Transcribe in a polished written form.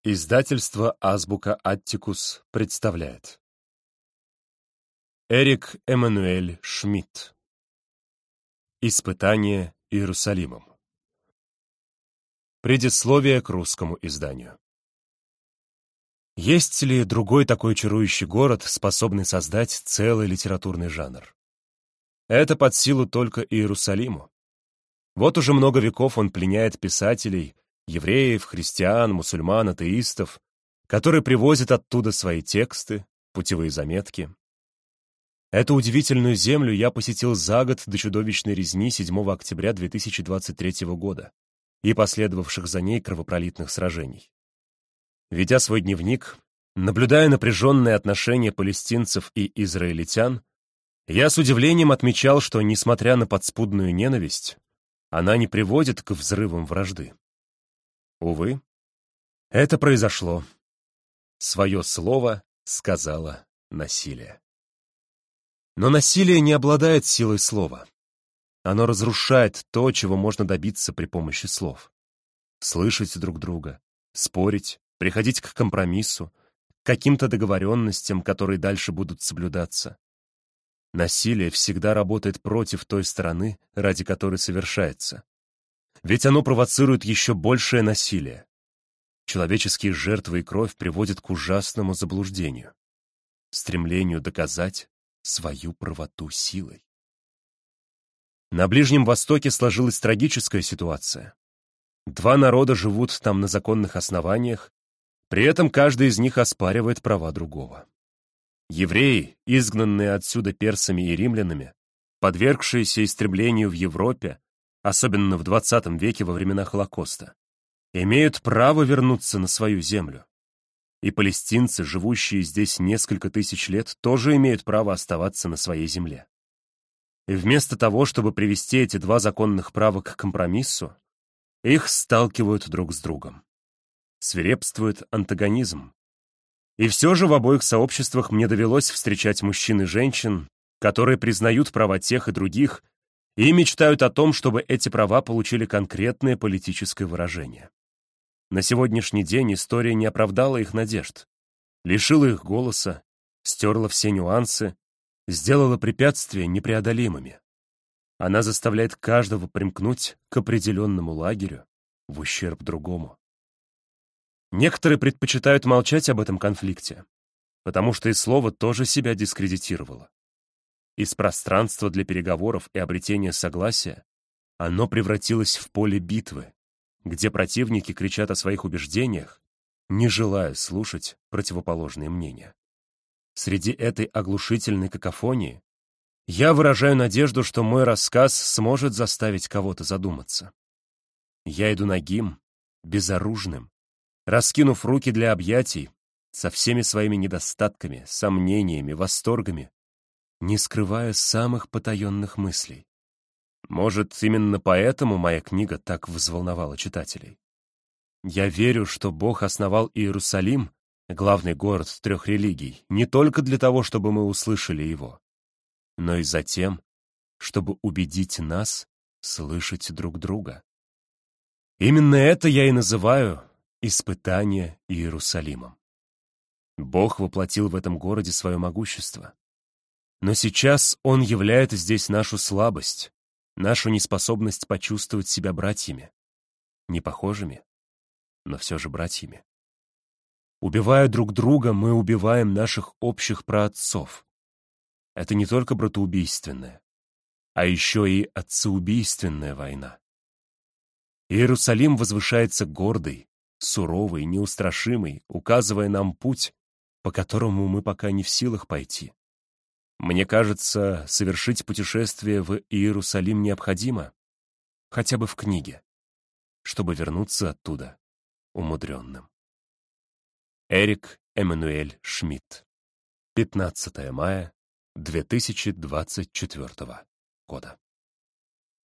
Издательство «Азбука Аттикус» представляет. Эрик Эммануэль Шмидт. Испытание Иерусалимом. Предисловие к русскому изданию. Есть ли другой такой чарующий город, способный создать целый литературный жанр? Это под силу только Иерусалиму. Вот уже много веков он пленяет писателей, евреев, христиан, мусульман, атеистов, которые привозят оттуда свои тексты, путевые заметки. Эту удивительную землю я посетил за год до чудовищной резни 7 октября 2023 года и последовавших за ней кровопролитных сражений. Ведя свой дневник, наблюдая напряженные отношения палестинцев и израильтян, я с удивлением отмечал, что, несмотря на подспудную ненависть, она не приводит к взрывам вражды. Увы, это произошло. Свое слово сказала насилие. Но насилие не обладает силой слова. Оно разрушает то, чего можно добиться при помощи слов. Слышать друг друга, спорить, приходить к компромиссу, к каким-то договоренностям, которые дальше будут соблюдаться. Насилие всегда работает против той стороны, ради которой совершается. Ведь оно провоцирует еще большее насилие. Человеческие жертвы и кровь приводят к ужасному заблуждению, стремлению доказать свою правоту силой. На Ближнем Востоке сложилась трагическая ситуация. Два народа живут там на законных основаниях, при этом каждый из них оспаривает права другого. Евреи, изгнанные отсюда персами и римлянами, подвергшиеся истреблению в Европе, особенно в 20 веке во времена Холокоста, имеют право вернуться на свою землю. И палестинцы, живущие здесь несколько тысяч лет, тоже имеют право оставаться на своей земле. И вместо того, чтобы привести эти два законных права к компромиссу, их сталкивают друг с другом. Свирепствует антагонизм. И все же в обоих сообществах мне довелось встречать мужчин и женщин, которые признают права тех и других и мечтают о том, чтобы эти права получили конкретное политическое выражение. На сегодняшний день история не оправдала их надежд, лишила их голоса, стерла все нюансы, сделала препятствия непреодолимыми. Она заставляет каждого примкнуть к определенному лагерю в ущерб другому. Некоторые предпочитают молчать об этом конфликте, потому что и слово тоже себя дискредитировало. Из пространства для переговоров и обретения согласия оно превратилось в поле битвы, где противники кричат о своих убеждениях, не желая слушать противоположные мнения. Среди этой оглушительной какофонии я выражаю надежду, что мой рассказ сможет заставить кого-то задуматься. Я иду нагим, безоружным, раскинув руки для объятий, со всеми своими недостатками, сомнениями, восторгами, не скрывая самых потаенных мыслей. Может, именно поэтому моя книга так взволновала читателей. Я верю, что Бог основал Иерусалим, главный город 3 религий, не только для того, чтобы мы услышали его, но и за тем, чтобы убедить нас слышать друг друга. Именно это я и называю испытание Иерусалимом. Бог воплотил в этом городе свое могущество. Но сейчас Он являет здесь нашу слабость, нашу неспособность почувствовать себя братьями, не похожими, но все же братьями. Убивая друг друга, мы убиваем наших общих праотцов. Это не только братоубийственная, а еще и отцеубийственная война. Иерусалим возвышается гордый, суровый, неустрашимый, указывая нам путь, по которому мы пока не в силах пойти. Мне кажется, совершить путешествие в Иерусалим необходимо, хотя бы в книге, чтобы вернуться оттуда умудренным. Эрик Эммануэль Шмидт. 15 мая 2024 года.